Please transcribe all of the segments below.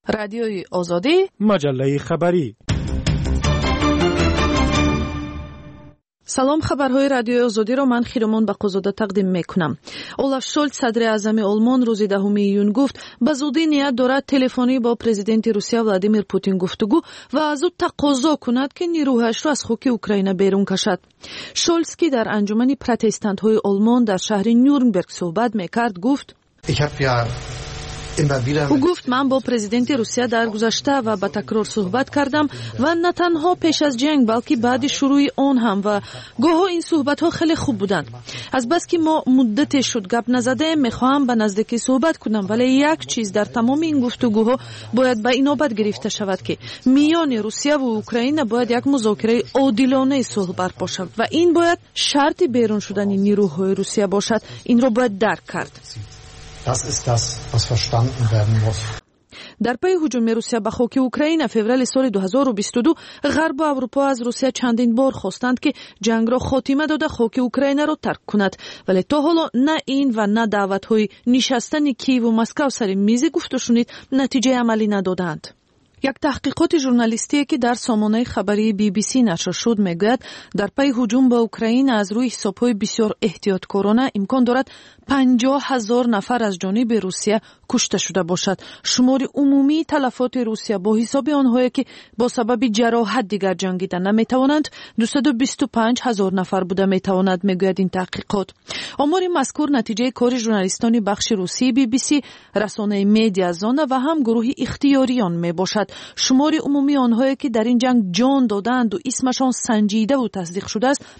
رادیوی آزادی، مجله خبری. سلام، خبرهای رادیوی آزادی را من خیرمان بقوزاده تقدیم میکنم. اولاف شولز صدر اعظم آلمان روز 10 ایون گفت به زودی نیت دارد تلفنی با پرزیدنت روسیه ولادیمیر پوتین گفتگو و از او تقاضا کند که نیروهایش را از خاک اوکراین بیرون کشد. شولز که در انجمن پروتستانت‌های آلمان در شهر نیورنبرگ صحبت میکرد گفت او گفت من با پرزیدنت روسیه در گذشته و به تکرار صحبت کردم و نه تنها پیش از جنگ بلکه بعد شروع آن هم و گاهی این صحبت ها خیلی خوب بودند. از بس که ما مدت شد گپ نزده میخواهم به نزدیکی صحبت کنم، ولی یک چیز در تمام این گفتگوها باید به اینابت گرفته شود که میان روسیه و اوکراین باید یک مذاکره عادلانه صلح برپا شود و این باید شرط بیرون شدن نیروهای روسیه باشد. این را باید درک کرد. Das ist das, was verstanden werden muss. در پی هجوم روسیه به خاک اوکراین فوریه سال 2022 غرب و اروپا از روسیه چندین بار خواستند که جنگ را خاتمه داده خاک اوکراین را ترک کند، ولی تا حالا نه این و نه دعوت‌های نشستن کیև و مسکو سر میز گفت و شنید نتیجه عملی ندادند. یک تحقیقات ژورنالیستی که در سامانه خبری BBC نشر شد میگوید در پی هجوم به اوکراین از روی حساب‌های بسیار احتیاطکارانه امکان دارد 50,000 نفر از جانب روسیه کشته شده باشد. شمار عمومی تلفات روسیه با حساب آنهایی که با سبب جراحت دیگر جنگیدن نمیتوانند 225,000 نفر بوده میتواند، میگوید این تحقیقات. آمار مذکور نتیجه کار ژورنالیستان بخش روسی BBC، رسانه مدیازون و هم گروه اختیاریان می باشد. شمار عمومی آنهایی که در این جنگ جان دادند و اسمشان سنجیده و تصدیق شده است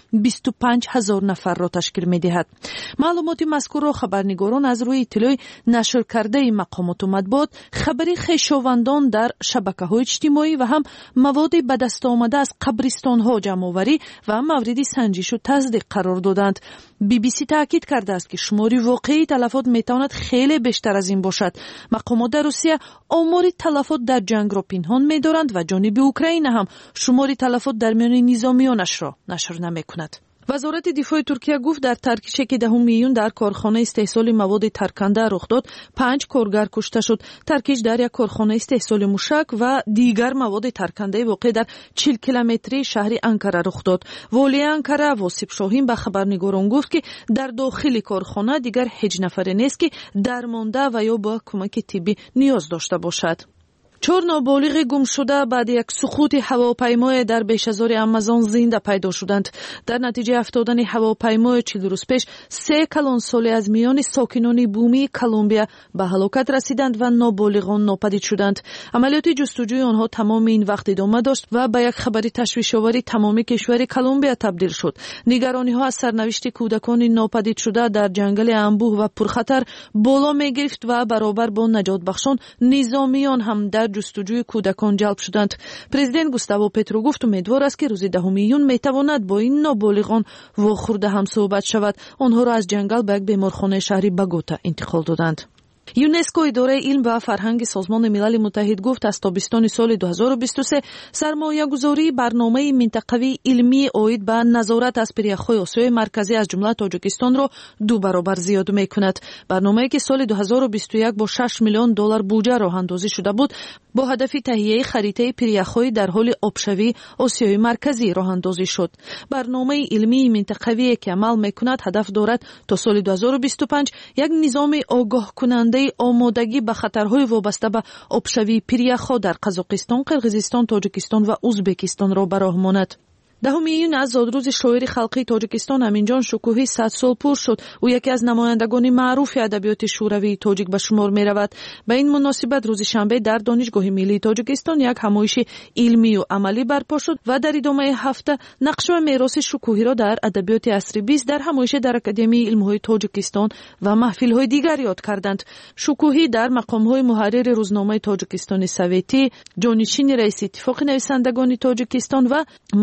25,000 نفر را تشکیل می دهد. معلومات مذکور را خبرنگاران از روی اطلاع نشر کرده مقامات و مطبوعات، خبری خویشاوندان در شبکه‌های اجتماعی و هم مواد به دست آمده از قبرستان‌ها جمع‌آوری و موارد سنجش و تصدیق قرار دادند. BBC تاکید کرده است که شماری واقعی تلفات میتواند خیلی بیشتر از این باشد. مقامات در روسیه آمار تلفات در جنگ را پنهان می‌دارند و جانب اوکراین هم شماری تلفات در میان نظامیانش را نشر نمی‌کند. وزارت دفاع ترکیه گفت در ترکیشی که 10 میلیون در کارخانه استحصال مواد ترکنده رخ داد 5 کارگر کشته شد. ترکیش در یک کارخانه استحصال موشک و دیگر مواد ترکنده واقع در 40 کیلومتری شهر انکره رخ داد. والی انکره واسیب شاهین به خبرنگاران گفت که در داخل کارخانه دیگر هیچ نفری نیست که درمانده و یا با کمک طبی نیاز داشته باشد. 4 نابالغ گم شده بعد یک سقوط هواپیمای در بیشه‌زار آمازون زنده پیدا شدند. در نتیجه افتادن هواپیمای 40 روز پیش 3 کلانسالی از میان ساکنان بومی کلمبیا به هلاکت رسیدند و نابالغان ناپدید شدند. عملیات جستجوی آنها تمام این وقت ادامه داشت و به یک خبر تشویش‌آور تمام کشور کلمبیا تبدیل شد. نگرانی‌ها از سرنوشت کودکان ناپدید شده در جنگل انبوه و پرخطر بالا می‌گرفت و برابر با نجات بخشان نظامیان هم در جستجوی کودکان جلب شدند. پرزیدنت گوستاو پترو گفت امیدوار است که روز 10 میلیون میتواند با این نابالغان واخورده هم صحبت شود. آنها را از جنگل به یک بیمارخانه شهری بگوتا انتقال دادند. یونسکو اداره علم و فرهنگ سازمان ملل متحد گفت از تابستان سال 2023 سرمایه‌گذاری برنامه منطقوی علمی عاید به نظارت از پریخ‌های آسیای مرکزی از جمله تاجیکستان را 2 برابر زیاد می‌کند. برنامه‌ای که سال 2021 با 6 میلیون دلار بودجه راه اندازی شده بود با هدف تهیه خریطه پریخ‌های در حال آبشوی آسیای مرکزی راه اندازی شد. برنامه علمی منطقوی که عمل می‌کند هدف دارد تا سال 2025 یک نظام آگاه کننده آمادگی به خطرهای وابسته به آبشوی پریخ‌ها در قزاقستان، قرقیزستان، تاجیکستان و ازبکستان را به راه ماند. 10 میلیون از زادروز شاعر خلقی تاجیکستان امینجان شکوهی 100 سال پور شد. او یکی از نمایندگان معروف ادبیات شوروی تاجیک به شمار می رود. به این مناسبت روز شنبه در دانشگاه ملی تاجیکستان یک همایش علمی و عملی برپا شد و در ادامه هفته نقش و میراث شکوهی را در ادبیات عصری 20 در همایش در اکادمی علم‌های تاجیکستان و محفل‌های دیگر یاد کردند. شکوهی در مقام‌های محرر روزنامه تاجیکستان سوویتی، جانشین رئیس اتفاق نویسندگان تاجیکستان و مدت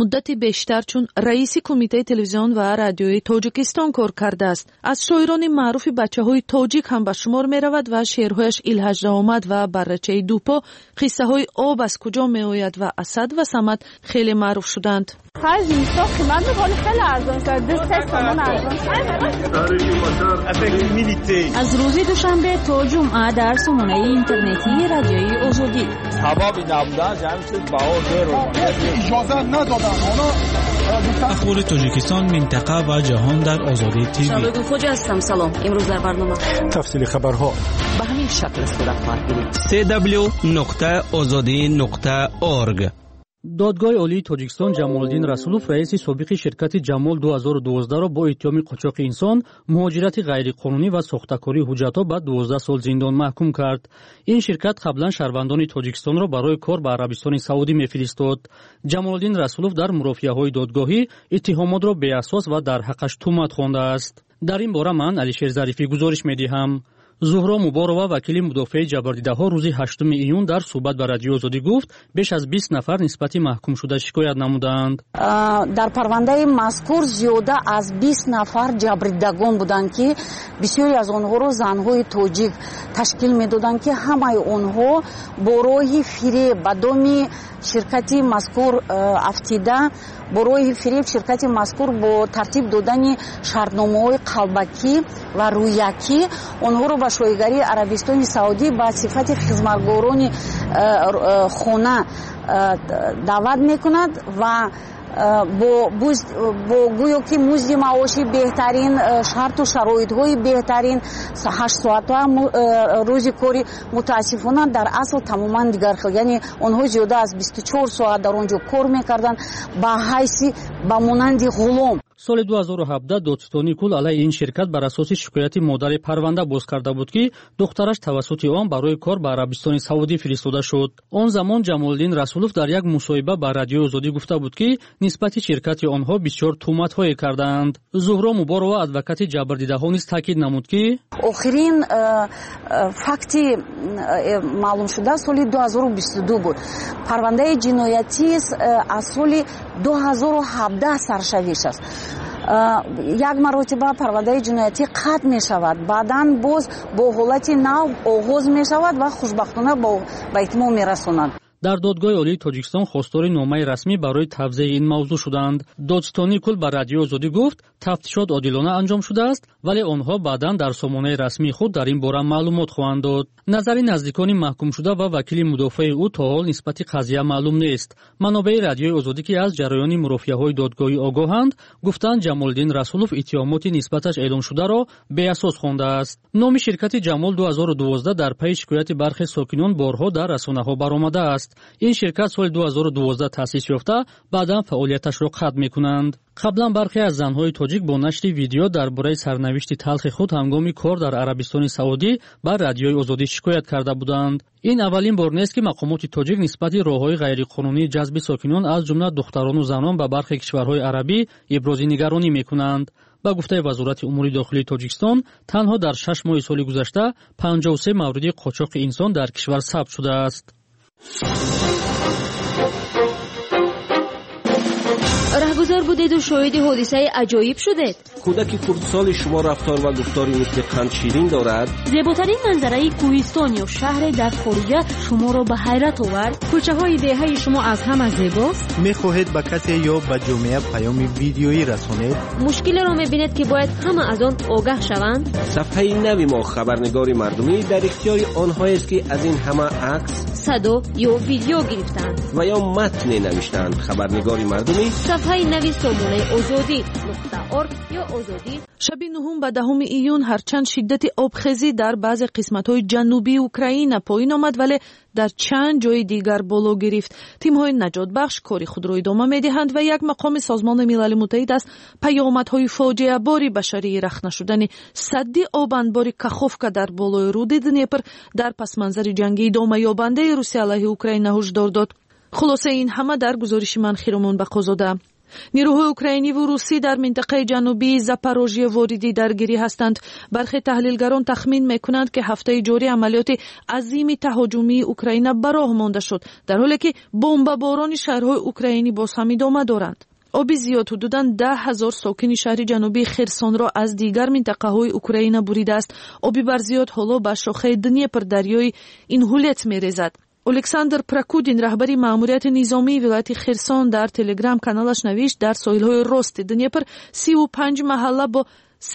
бештар чун раиси кумитаи телевизион ва радиои Тоҷикистон кор кардааст. Аз шоирони маъруфи бачаҳои тоҷик ҳам ба шумор меравад ва шеърҳояш Илҳаҷраомад ва Баррачаи дупо, қиссаҳои об аз куҷо меояд ва Асад ва Самад хеле маъруф шуданд. از روز دوشنبه تا جمعه در سامانه اینترنتی رادیوی آزادی. سبب نبودن جمعیت باور اجازه ندادن اخبار تاجیکستان منطقه و جهان در آزادی تیوی. شبگون خوجه هستم. سلام. امروز در برنامه تفصیل خبرها به همین شکل صورت خواهد گرفت. www.azadi.org. دادگاه عالی تاجیکستان جمالدین رسولوف رئیس سابق شرکت جمال 2012 را با اتهام قاچاق انسان، مهاجرت غیرقانونی و ساخته‌کاری حجت‌ها به 12 سال زندان محکوم کرد. این شرکت قبلا شهروندان تاجیکستان را برای کار به عربستان سعودی می‌فرستاد. جمالدین رسولوف در مرافعه‌های دادگاهی اتهامات را بی‌اساس و در حقش تهمت خوانده است. در این باره من علیشیر ظریفی گزارش می‌دهم. زهرا مبارова وکیل مدافع جبردیده‌ها روز 8 ایون در صحبت با رادیو آزادی گفت بیش از 20 نفر نسبت محکوم شده شکایت نمودند. در پرونده مذکور زیاده از 20 نفر جبردیدگان بودند که بسیاری از آنها را زن‌های تاجیک تشکیل می‌دادند که همه آنها با راه فریب به دام شرکت مذکور افتیده با راه فریب شرکت مذکور با ترتیب دادن شرطنامه‌های قلبکی و رویکی آنها را به شایگری عربستان سعودی به صفت خدمتگاران خانه دعوت می‌کند و با گویا که مزد معاشی بهترین شرط و شرایط‌های بهترین 8 ساعت روزی کاری متاسفانه در اصل تماما دیگر خیلی، یعنی آنها زیاده از 24 ساعت در آنجا کار می‌کردن به حیث به مانند غلام. سال 2017 دادستانی کل علیه این شرکت بر اساس شکایت مادر پرونده باز کرده بود که دخترش توسط آن برای کار به عربستان سعودی فرستاده شد. آن زمان جمالدین رسولوف در یک مصاحبه با رادیو آزادی گفته بود که نسبت شرکت آنها بسیار تهمت‌های کردند. زهرا مبارova ادوکات جبردیده‌ها نیز تاکید نمود که آخرین فکتی معلوم شده سال 2022 بود. پرونده جنایتی از سال 2017 سرشویش است. یک مرتبه پرونده جنایتی قطع می شود، بعداً باز با حالت نو آغاز می شود و خوشبختانه به اتمام می رساند. در دادگاه عالی تاجیکستان خواستار نامه رسمی برای توضیح این موضوع شدند. دادستانی کل به رادیو آزادی گفت تفتیشات عادلانه انجام شده است، ولی آنها بعداً در سامانه رسمی خود در این باره معلومات خواهند داد. نظر نزدیکان محکوم شده و وکیل مدافع او تا حال نسبت قضیه معلوم نیست. منابع رادیو آزادی که از جریان مرافعه‌های دادگاهی آگاهند گفتند جمالدین رسولوف اتهامات نسبتش اعلام شده را بی‌اساس خوانده است. نام شرکت جمال 2012 در پی شکایت برخی ساکنان بارها در رسانه‌ها برآمده است. این شرکت سال 2012 تأسیس یافته، بعدا فعالیتش را ختم می‌کنند. قبلا برخی از زن‌های تاجیک با نشر ویدیو درباره سرنوشت تلخ خود هنگام کار در عربستان سعودی بر رادیوی آزادی شکایت کرده بودند. این اولین بار نیست که مقامات تاجیک نسبت راه‌های غیرقانونی جذب ساکنان از جمله دختران و زنان به برخی کشورهای عربی ابراز نگرانی می‌کنند. با گفته وزارت امور داخلی تاجیکستان تنها در 6 ماه سال گذشته 53 مورد قاچاق انسان در کشور ثبت شده است. رهگذر بودید و شاهد حادثه عجایب شدید. کودک خردسال شما رفتار و گفتاری مثل قند شیرین دارد. زیباترین منظره کوهستان یا شهر در خارجه شما را به حیرت آورد. کوچه های دهه شما از همه زیباست. میخواهید به کسی یا به جامعه پیام ویدیویی رسانید؟ مشکلی را میبینید که باید همه از آن آگاه شوند. صفحه نوی ما خبرنگار مردمی در اختیار آنهایی است که از این همه عکس، صدا یا ویدیو گرفتند و یا متن نوشتند. خبرنگار مردمی صفحه نوی سامانه آزادی .org یا آزادی. شب 9 به 10 ایون هرچند شدت آبخیزی در بعضی قسمت‌های جنوبی اوکراین پایین آمد ولی در چند جای دیگر بالا گرفت. تیم‌های نجات بخش کاری خود را ادامه می‌دهند و یک مقام سازمان ملل متحد از پیامدهای فاجعه باری بشری رخ نشدن سد آب انبار کاخوفکا در بالای رود دنیپر در پس منظر جنگی ادامه یابنده روسیه علیه اوکراین هشدار داد. خلاصه این همه در گزارش من خیرمون بقازاده. نیروهای اوکراینی و روسی در منطقه جنوبی زاپاروژیه واردی درگیری هستند. برخی تحلیلگران تخمین میکنند که هفته جاری عملیات عظیم تهاجمی اوکراین به راه مانده شد، در حالی که بمباران شهرهای اوکراینی باز هم ادامه دارند. оби зиёд ҳудудан 10,000 сокини шаҳри ҷанубии Херсонро аз дигар минтақаҳои Украина буридааст. оби барзиёд ҳоло ба шохаи Днепр дарёи Ингулец мерезад. Александр Прокудин, раҳбари маъмурияти низомии вилояти Херсон, дар телеграм-каналаш навишт, дар соҳилҳои рости Днепр 35 маҳалла бо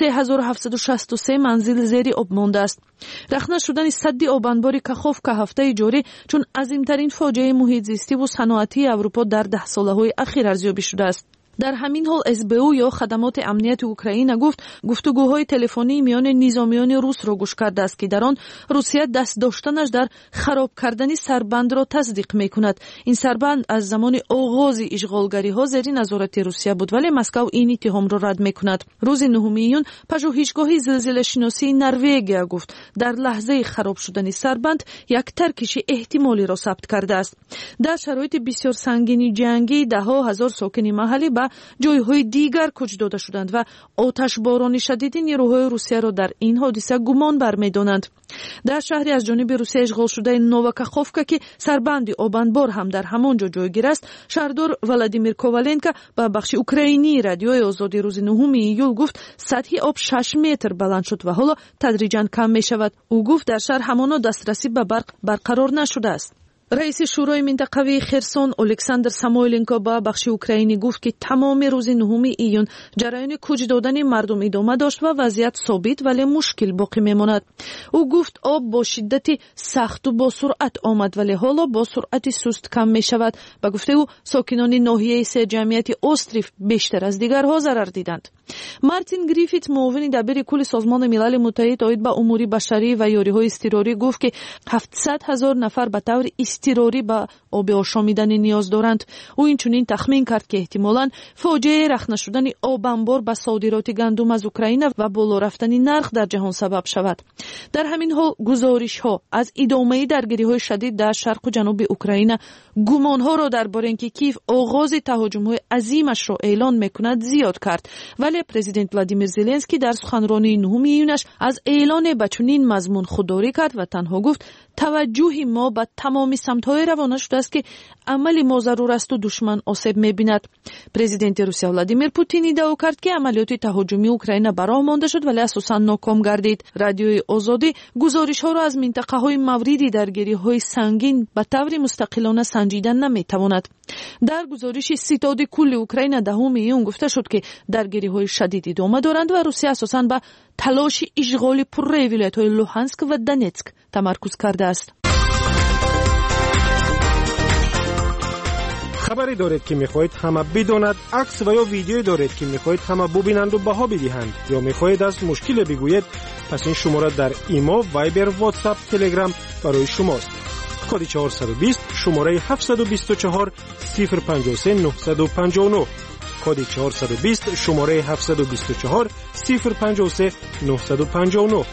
3763 манзил зери об мондааст. рахна шудани садди обанбори Каховка ҳафтаи ҷорӣ чун азимтарин фоҷиаи муҳитзистиву саноатии Аврупо дар 10 солаҳои ахир арзёбӣ шудааст. дар ҳамин ҳол СБУ ё хадамоти амнияти Украина гуфт гуфтугӯҳои телефонии миёни низомиёни русро гӯш кардааст ки дар он Русия даст доштанаш дар хароб кардани Сарбандро тасдиқ мекунад. ин Сарбанд аз замони оғози ишғолгариҳо зери назорати Русия буд, вале Москав ин иттиҳомро рад мекунад. рӯзи 9 июн пажӯҳишгоҳи зилзилашиносии Норвегия гуфт дар лаҳзаи хароб шудани Сарбанд як таркиши эҳтимолиро сабт кардааст. дар шароити бисёр сангини ҷангӣ даҳо ҳазор сокини маҳаллӣ ба ҷойҳои дигар кӯч дода шуданд ва оташборони шадиди нерӯҳои Русияро дар ин ҳодиса гумон бармедонанд. дар шаҳри аз ҷониби Русия ишғолшудаи Новокаховка ки сарбанди обанбор ҳам дар ҳамон ҷо ҷойгир аст, шаҳрдор Владимир Коваленко ба бахши украинии радиои озодӣ рӯзи 9 июл гуфт сатҳи об 6 метр баланд шуд ва ҳоло тадриҷан кам мешавад. ӯ гуфт дар шаҳр ҳамоно дастрасӣ ба барқ барқарор нашудааст. раиси шӯрои минтақавии Херсон Александр Самойленко ба бахши украинӣ гуфт ки тамоми рӯзи 9 июн ҷараёни кӯч додани мардум идома дошт ва вазъият собит вале мушкил боқӣ мемонад. ӯ гуфт об бо шиддати сахту бо суръат омад, вале ҳоло бо суръати суст кам мешавад. ба гуфтаи ӯ сокинони ноҳияи серҷамъияти острив бештар аз дигарҳо зарар диданд. Мартин Грифит, муовини дабири кулли Созмони Милали Муттаҳид оид ба умури башарӣ ва ёриҳои изтирорӣ гуфт ки 700 000 нафар ба таври изтирорӣ ба оби ошомиданӣ ниёз доранд. ӯ инчунин тахмин кард ки эҳтимолан фоҷиаи рахна шудани обанбор ба содироти гандум аз Украина ва боло рафтани нарх дар ҷаҳон сабаб шавад. дар ҳамин ҳол гузоришҳо аз идомаи даргириҳои шадид дар шарқу ҷануби Украина гумонҳоро дар бораи ин ки Киев оғози таҳоҷумҳои азимашро эълон мекунад зиёд кард. вале президент Владимир Зеленский дар суханронии 9 июнаш аз эълоне ба чунин мазмун худдорӣ кард ва танҳо гуфт таваҷҷӯҳи мо ба тамоми самтҳое равона шудааст ки амали мо зарур асту душман осеб мебинад. президенти Русия Владимир Путин иддао кард ки амалиёти таҳоҷумии Украина ба роҳ монда шуд, вале асосан ноком гардид. радиои озодӣ гузоришҳоро аз минтақаҳои мавриди даргириҳои сангин ба таври мустақилона санҷида наметавонад. дар гузориши Ситоди кулли Украина 10 июн гуфта шуд ки даргириҳои шадид идома доранд ва Русия асосан ба талоши ишғоли пурраи вилоятҳои Луҳанск ва Донецк тамаркуз кардааст. хабаре доред ки мехоҳед ҳама бидонад, акс ва ё видеое доред ки мехоҳед ҳама бубинанду баҳо бидиҳанд ё мехоҳед аз мушкиле бигӯед, пас ин шумора дар имо, вайбер, ватсап, телеграм барои шумост. коди 420 шумораи 724 053 959 коди 420 шумораи 724 053 959.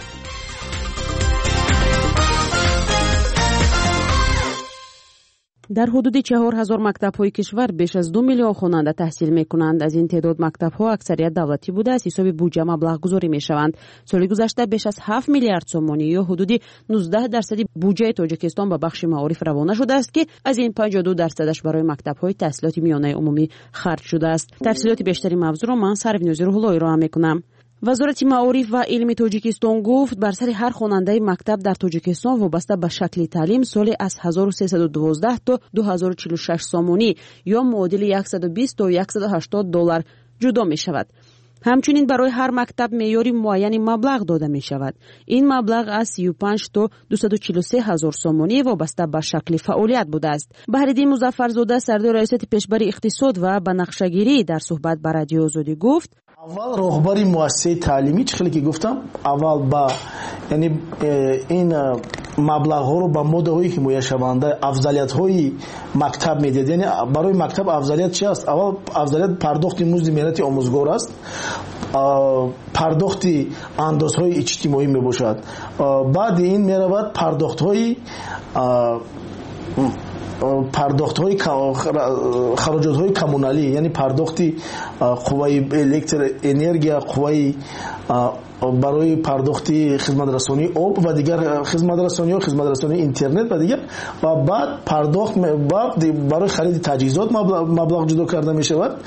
дар ҳудуди 4000 мактабҳои кишвар беш аз 2 миллион хонанда таҳсил мекунанд. аз ин теъдод мактабҳо аксарият давлатӣ буда аз ҳисоби буҷа маблағгузорӣ мешаванд. соли гузашта беш аз 7 миллиард сомонӣ ё ҳудуди 19% буҷаи Тоҷикистон ба бахши маориф равона шудааст ки аз ин 52% барои мактабҳои таҳсилоти миёнаи умумӣ харҷ шудааст. тафсилоти бештари мавзӯъро ман Сарвинози Рӯҳуллоиро ҳам мекунам. вазорати маориф ва илми Тоҷикистон гуфт бар сари ҳар хонандаи мактаб дар Тоҷикистон вобаста ба шакли таълим соли аз 1312 то 2046 сомонӣ ё муодили 120 то 180 доллар ҷудо мешавад. ҳамчунин барои ҳар мактаб меъёри муайяни маблағ дода мешавад. ин маблағ аз 35 то 243 ҳазор сомонӣ вобаста ба шакли фаъолият будааст. Баҳриддин Музаффарзода, сардори раисияти пешбари иқтисод ва банақшагирӣ, дар суҳбат ба Радиои Озодӣ гуфт: аввал роҳбари муассисаи таълимӣ чӣ хеле ки гуфтам, аввал ба яъне ин маблағҳоро ба моддаҳои ҳимояшаванда афзалиятҳои мактаб медиҳад. яъне барои мактаб афзалият чи аст? аввал афзалият пардохти музди меҳнати омӯзгор аст, пардохти андозҳои иҷтимоӣ мебошад, баъди ин меравад пардохтҳои хароҷотҳои коммуналӣ, яъне пардохти қувваи электроэнергия, қувваи барои пардохти хизматрасонии об ва дигар хизматрасониҳо, хизматрасонии интернет ва дигар, ва баъд пардохт барои хариди таҷҳизот маблағ ҷудо карда мешавад.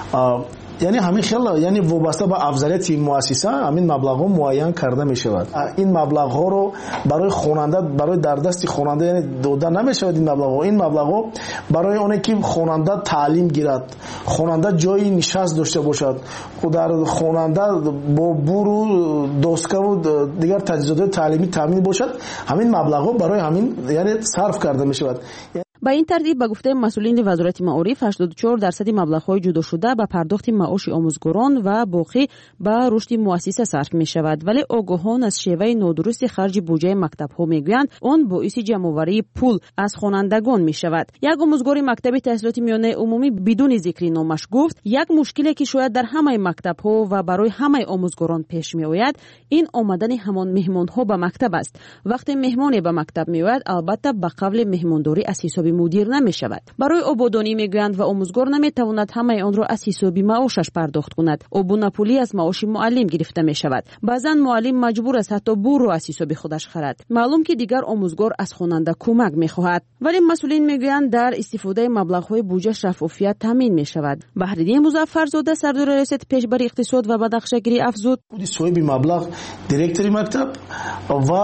яъне ҳамин хел яъне вобаста ба афзалияти муассиса ҳамин маблағҳо муайян карда мешавад. ин маблағҳоро барои хонанда, барои дар дасти хонанда яъне дода намешавад. ин маблағҳо барои оне ки хонанда таълим гирад, хонанда ҷои нишаст дошта бошад, дар хонанда бо буру доскаву дигар таҷҳизотҳои таълимӣ таъмин бошад, ҳамин маблағҳо барои ҳамин яъне сарф карда мешавад. ба ин тартиб ба гуфтаи масъулини вазорати маориф 84% маблағҳои ҷудошуда ба пардохти маоши омӯзгорон ва боқӣ ба рушди муассиса сарф мешавад, вале огоҳон аз шеваи нодурусти харҷи буҷаи мактабҳо мегӯянд он боиси ҷамъоварии пул аз хонандагон мешавад. як омӯзгори мактаби таҳсилоти миёнаи умумӣ бидуни зикри номаш гуфт, як мушкиле ки шояд дар ҳамаи мактабҳо ва барои ҳамаи омӯзгорон пеш меояд, ин омадани ҳамон меҳмонҳо ба мактаб аст. вақте меҳмоне ба мактаб меояд, албатта ба қавли меҳмондорӣ аз ҳисоби мудир намешавад. барои ободонӣ мегӯянд ва омӯзгор наметавонад ҳамаи онро аз ҳисоби маошаш пардохт кунад. обуна-пулӣ аз маоши муаллим гирифта мешавад. баъзан муаллим маҷбур аст ҳатто бурро аз ҳисоби худаш харад. маълум ки дигар омӯзгор аз хонанда кӯмак мехоҳад, вале масъулин мегӯянд дар истифодаи маблағҳои буҷа шаффофият таъмин мешавад. баҳриддин музаффарзода, сардори риёсати пешбари иқтисод ва бадахшагирӣ афзуд, соҳиби маблағ директори мактаб ва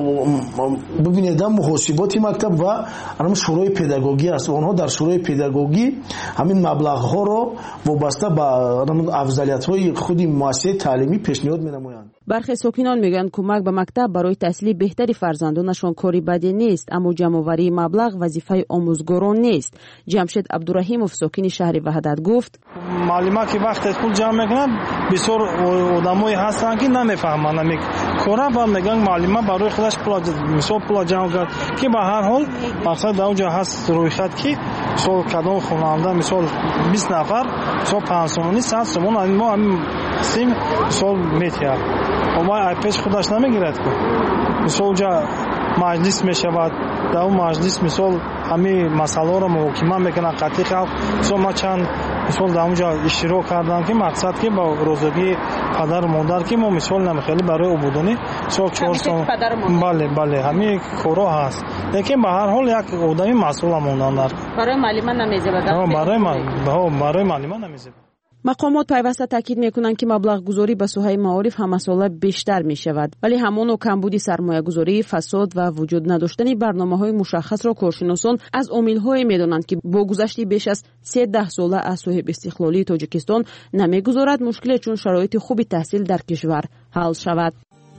бубинеда муҳосиботи мактаб ва шӯрои педагогӣ аст. онҳо дар шӯрои педагогӣ ҳамин маблағҳоро вобаста ба афзалиятҳои худи муассисаи таълимӣ пешниҳод менамоянд. бархе сокинон мегӯянд кӯмак ба мактаб барои таҳсили беҳтари фарзандонашон кори баде нест, аммо ҷамъоварии маблағ вазифаи омӯзгорон нест. ҷамшед абдураҳимов, сокини шаҳри ваҳдат, гуфт: маълима ки вақте пул ҷамъ мекунад, бисёр одамое ҳастанд ки намефаҳманд кора ва мегӯянд маълима барои худаш мисол пула ҷамъ кард ки ба ҳар ҳол мақсад дар онҷо ҳаст рӯйхат ки мисол кадом хонанда мисол 20 нафар мисол 5 сомонӣ 100 сомон мо ҳамин сим мисол метиҳад. омай айпеш худаш намегирад ки мисол ҷа маҷлис мешавад, дар он маҷлис мисол ҳамин масъалаҳоро муҳокима мекунад қатъи халқ. мисол ма чанд мисол дар онҷа иштирок кардам ки мақсад ки ба розогии падару модар ки мо мисол намехели барои обудонӣ мисол 4 сом бале ҳамин корҳо ҳаст, лекин ба ҳар ҳол як одами масъула мондандар барои маълима намезебад. барои маълима намезебад. мақомот пайваста таъкид мекунанд ки маблағгузорӣ ба соҳаи маориф ҳамасола бештар мешавад, вале ҳамону камбуди сармоягузорӣ, фасод ва вуҷуд надоштани барномаҳои мушаххасро коршиносон аз омилҳое медонанд ки бо гузашти беш аз 13 сола аз соҳибистиқлолии Тоҷикистон намегузорад мушкиле чун шароити хуби таҳсил дар кишвар ҳал шавад.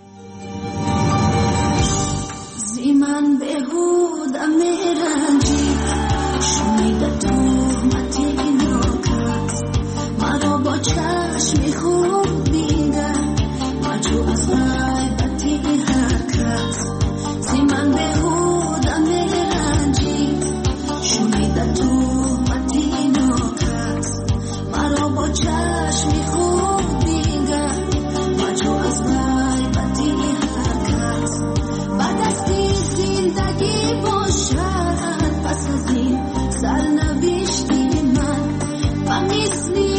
چشم خوب دیدن مجو از غیبتی هر کس زی من بهودم رنجید شنیده تومتی ناکس مرا با چشم خوب دیدن مجو از غیبتی هر کس بعد از این زندگی باشد پس از این سرنوشتی من و مثلی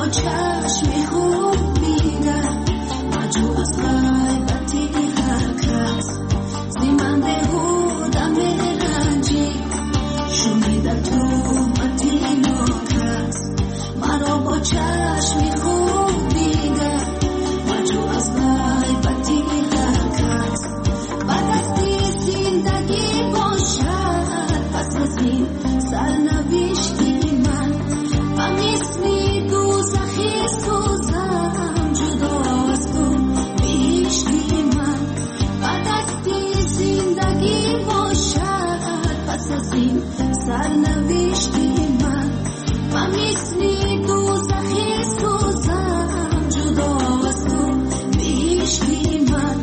چشمی خوب میگه مجو از غیبتی هر کس زیمن بهودم رنجی شنیده تو متی ناکس مرا با چشمی خوب میگه مجو از غیبتی هر کس بعد از زندگی باشد پس از این سرنوشتی من و مثل دوزخی سوزم جدا از تو بهشتی من بعد از زندگی باشد پس از این سرنوشتی من و مثل دوزخی سوزم جدا از تو بهشتی من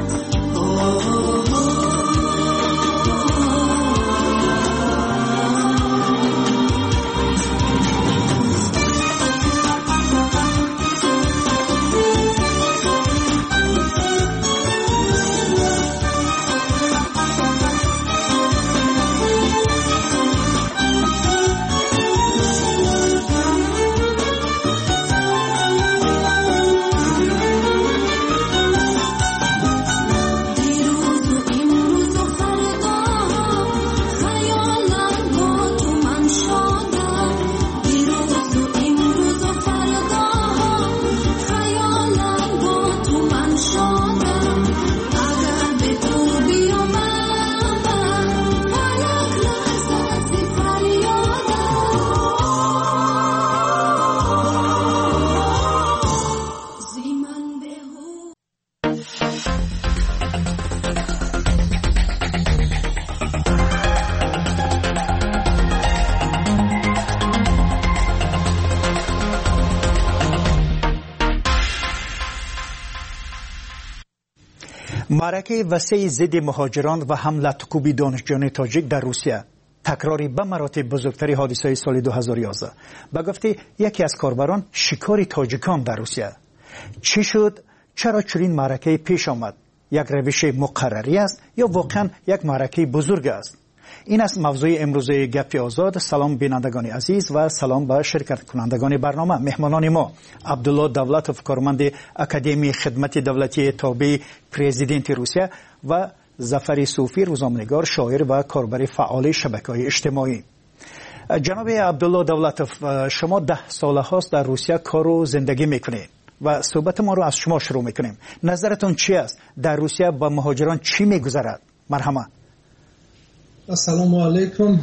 معرکه وسیع ضد مهاجران و حمله کوبی دانشجویان تاجیک در روسیه تکراری به مراتب بزرگترین حادثه سال 2011 به گفته یکی از کاربران شکار تاجیکان در روسیه. چی شد؟ چرا چنین معرکه پیش آمد؟ یک روش مقرری است یا واقعا یک معرکه بزرگ است؟ این است موضوع امروز گپ آزاد. سلام بینندگان عزیز و سلام به شرکت کنندگان برنامه. مهمانان ما عبدالله دولتوف، کارمند اکادمی خدمت دولتی تابع پرزیدنت روسیه و ظفر صوفی، روزنامه‌نگار، شاعر و کاربر فعال شبکه‌های اجتماعی. جناب عبدالله دولتوف، شما 10 سال هاست در روسیه کار و زندگی میکنید و صحبت ما رو از شما شروع میکنیم. نظرتون چی است؟ در روسیه با مهاجران چی میگذرد؟ مرحبا. السلام علیکم.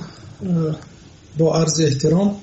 با عرض احترام،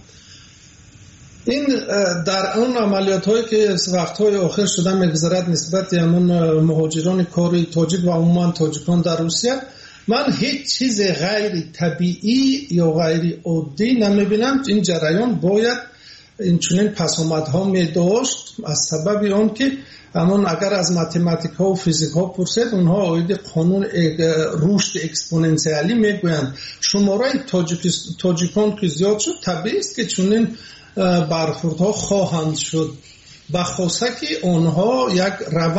این در اون عملیات هایی که وقت های آخر شده میگذرد نسبت همون مهاجران کاری تاجیک و عموما تاجیکان در روسیه، من هیچ چیز غیر طبیعی یا غیر عادی نمیبینم. این جریان باید این چنین پسامدها می داشت از سبب آن که همون اگر از ماتماتیک ها و فیزیک ها پرسید، اونها آید قانون رشد اکسپوننسیالی میگویند. شماره تاجیکان که زیاد شد، طبیعی است که چنین برخوردها خواهند شد، بخاطر که آنها یک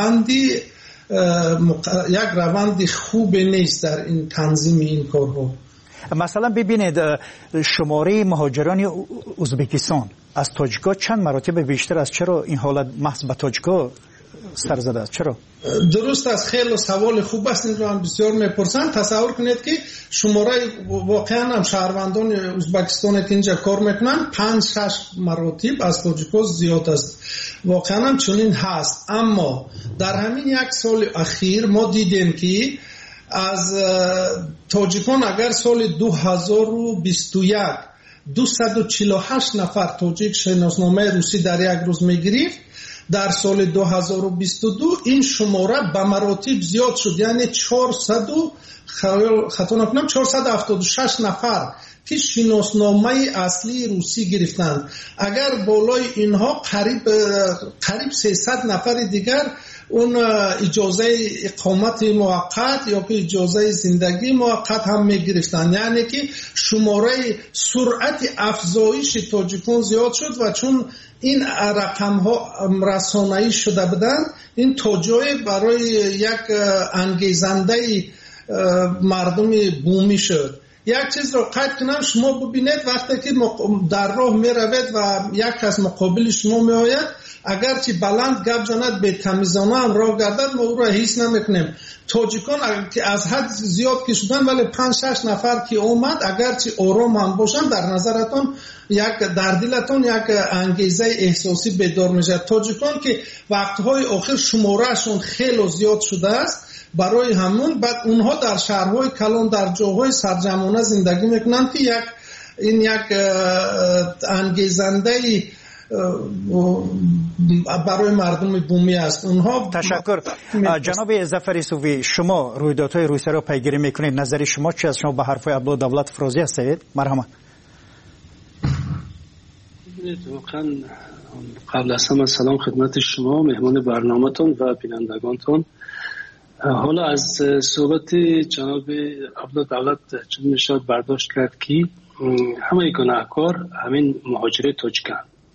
روندی خوب نیست در این تنظیم این کارها. مثلا ببینید شماره مهاجران ازبکستان از تاجیکا چند مراتب بیشتر است. چرا این حالت محض به تاجیکا سر زده است؟ چرا؟ درست است، خیلی سوال خوب است. این رو هم بسیار میپرسند. تصور کنید که شماره واقعا هم شهروندان ازبکستان که اینجا کار میکنن 5-6 مراتب از تاجیکا زیاد است. واقعا هم چنین هست. اما در همین یک سال اخیر ما دیدیم که از تاجیکان اگر سال 2021 248 نفر تاجیک شناسنامه روسی در یک روز میگرفت، در سال 2022 این شماره به مراتب زیاد شد، یعنی 476 نفر که شناسنامه اصلی روسی گرفتند. اگر بالای اینها قریب 300 نفر دیگر اون اجازه اقامت موقت یا که اجازه زندگی موقت هم میگرفتن. یعنی که شماره سرعت افزایش تاجیکان زیاد شد و چون این رقم ها رسانه‌ای شده بودند، این تا جای برای یک انگیزنده مردم بومی شد. یک چیز رو قید کنم، شما ببینید وقتی که در راه می روید و یک کس مقابل شما می آید، اگرچه بلند گپ زند به تمیزانه هم راه گردد ما او را حس نمیکنیم. تاجیکان که از حد زیاد که شدن ولی 5-6 نفر که اومد اگرچه آرام هم باشن در نظرتون در دلتون یک انگیزه احساسی بیدار میشه. تاجیکان که وقتهای آخر شمارهشون خیلی زیاد شده است، برای همون بعد اونها در شهرهای کلان در جاهای سرجمانه زندگی میکنن که یک انگیزنده برای مردم بومی است. اونها تشکر. جناب ظفر صوفی، شما رویدادهای روسیه را پیگیری میکنید، نظر شما چی است؟ شما به حرفهای عبدالدولت فروزی هستید؟ مرحبا. واقعا قبل از همه سلام خدمت شما، مهمان برنامه‌تون و بینندگانتون. حالا از صحبت جناب عبدالدولت چون میشه برداشت کرد که همه گناهکار همین مهاجره تاجیکن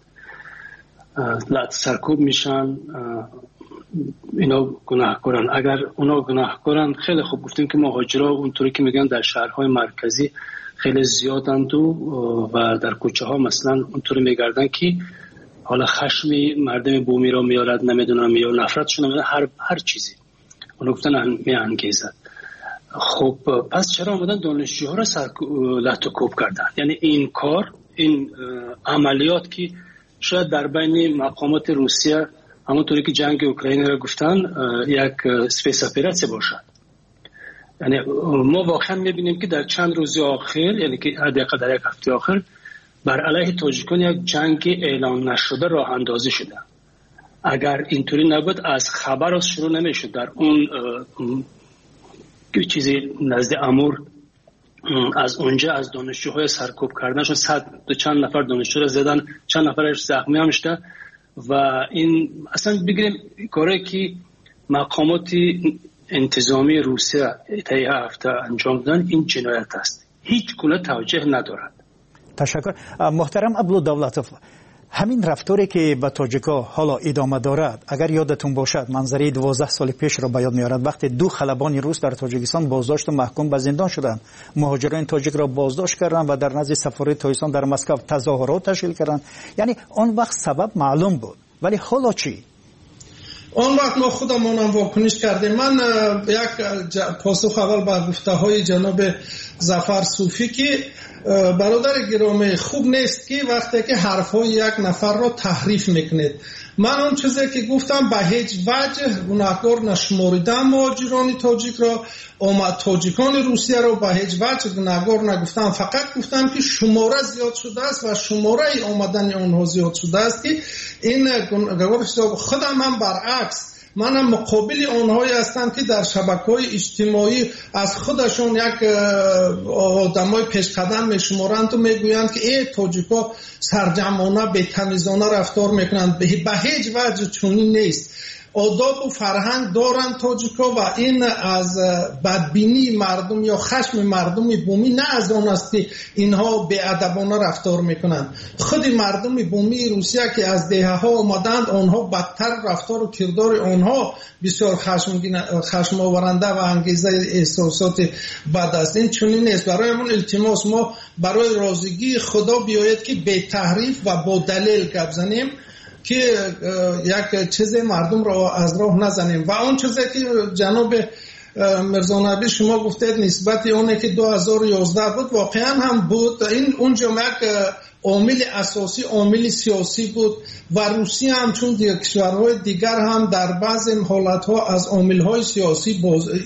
سرکوب میشن، اینا گناهکارن. اگر اونا گناهکارن خیلی خوب گفتیم که مهاجرا اونطوری که میگن در شهرهای مرکزی خیلی زیادند و در کوچه ها مثلا اونطوری میگردن که حالا خشم مردم بومی را میارد، نمیدونم یا نفرتشون، هر چیزی اونو گفتن میانگیزد. خب پس چرا آمدن دانشجوها را لطوکوب کردن؟ یعنی این کار، این عملیات که شاید در بین مقامات روسیه همونطوری که جنگ اوکراین را گفتن یک سپیس اپراسیون باشد. یعنی ما واقعا میبینیم که در چند روز آخر، یعنی که حداقل در یک هفته آخر، بر علیه تاجیکان یک جنگ اعلان نشده راه اندازی شده. اگر اینطوری نبود از خبر شروع نمیشد. در اون چیزی نزد امور از اونجا از دانشجوهای سرکوب کردنشون چند نفر دانشجو را زدن، چند نفرش زخمی هم شده. و این اصلا بگیریم کاری که مقامات انتظامی روسیه طی هفته انجام دادن، این جنایت است، هیچ گونه توجه ندارد. تشکر. محترم عبدالدولتوف، همین رفتاری که به تاجیکا حالا ادامه دارد، اگر یادتون باشد منظره 12 سال پیش را به یاد میارد، وقتی 2 خلبان روس در تاجیکستان بازداشت و محکوم به زندان شدند، مهاجران تاجیک را بازداشت کردند و در نزد سفارت تاجیکستان در مسکو تظاهرات تشکیل کردند. یعنی آن وقت سبب معلوم بود، ولی حالا چی؟ آن وقت ما خودمون هم واکنش کردیم. من یک پاسخ اول به گفته‌های جناب ظفر صوفی که برادر گرامی، خوب نیست که وقتی که حرفهای یک نفر را تحریف میکنید. من اون چیزی که گفتم به هیچ وجه گناهکار نشماریدم مهاجران تاجیک را، تاجیکان روسیه را به هیچ وجه گناهکار نگفتم. فقط گفتم که شماره زیاد شده است و شماره آمدن آنها زیاد شده است که این گناهکار خودم هم برعکس، منم مقابل آنهایی هستم که در شبکه‌های اجتماعی از خودشون یک آدمای پیش قدم میشمارند و میگویند که ای تاجیکا سرجمانه بی‌تمیزانه رفتار میکنند. به هیچ وجه چنین نیست. آداب و فرهنگ دارند تاجیکا و این از بدبینی مردم یا خشم مردم بومی نه از آن است که اینها بی‌ادبانه رفتار میکنند. خود مردم بومی روسیه که از دهه ها آمدند، آنها بدتر رفتار و کردار آنها بسیار خشم آورنده و انگیزه احساسات بد است. این چنین نیست. برای من التماس ما برای رازگی خدا بیاید که بی تحریف و با دلیل گپ زنیم که یک چیز مردم را از راه نزنیم. و اون چیزی که جناب مرزانبی شما گفتید نسبت اونه که 2011 بود، واقعا هم بود. این اونجا یک عامل اساسی، عامل سیاسی بود و روسیه هم چون کشورهای دیگر هم در بعض حالتها از عاملهای سیاسی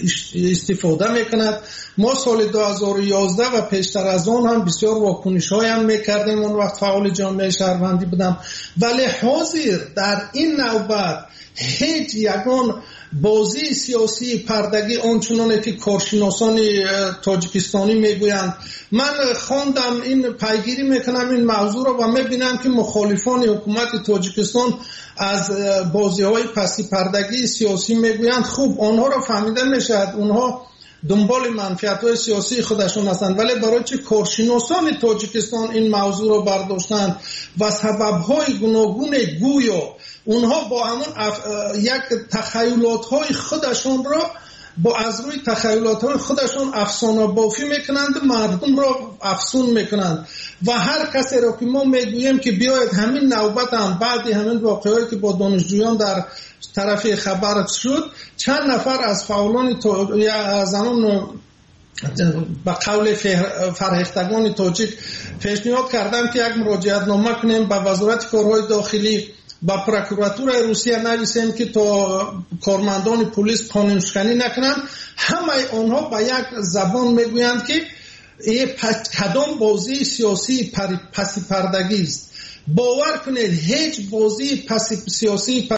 استفاده میکند. ما سال 2011 و پیشتر از آن هم بسیار واکنش‌های هم میکردیم. اون وقت فعال جامعه شهروندی بودم، ولی حاضر در این نوبت هیچ یگان بازی سیاسی پردگی آنچنانه که کارشناسان تاجیکستانی میگویند. من خواندم، این پیگیری میکنم این موضوع رو و میبینم که مخالفان حکومت تاجیکستان از بازی های پسی پردگی سیاسی میگویند. خوب آنها رو فهمیده میشد، اونها دنبال منفعت‌های سیاسی خودشون هستند، ولی برای چه کارشناسان تاجیکستان این موضوع رو برداشتند و سبب‌های گوناگون گویا اونها با همون یک تخیلات‌های خودشون را با از روی تخیلات های خودشون افسانه بافی میکنند، مردم را افسون میکنند و هر کسی را که ما میگوییم که بیاید همین نوبت هم بعد همین واقعهایی که با دانشجویان در طرف خبر شد، چند نفر از فعالان یا از آن به قول فرهیختگان تاجیک پیشنهاد کردم که یک مراجعت نامه کنیم به وزارت کارهای داخلی، با پروکراتور روسیه نویسیم که تا کارمندان پلیس قانونشکنی نکنند. همه آنها به یک زبان میگویند که این کدام بازی سیاسی پسی پردگی است. باور کنید هیچ بازی سیاسی